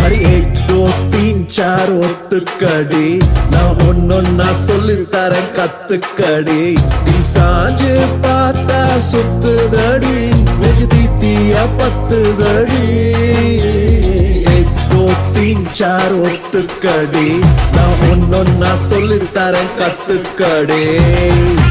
அடி 1 2 3 4 ஒத்துக்கடி நான் ஒன்னொன்னா சொல்லித்தரேன் கத்துக்கடி நீ சாஞ்சு பார்த்தா சுத்துதடி நெஞ்சு தீத்தியா பத்துதடி 1 2 3 4 ஒத்துக்கடி நான் ஒன்னொன்னா சொல்லித்தரேன் கத்துக்கடி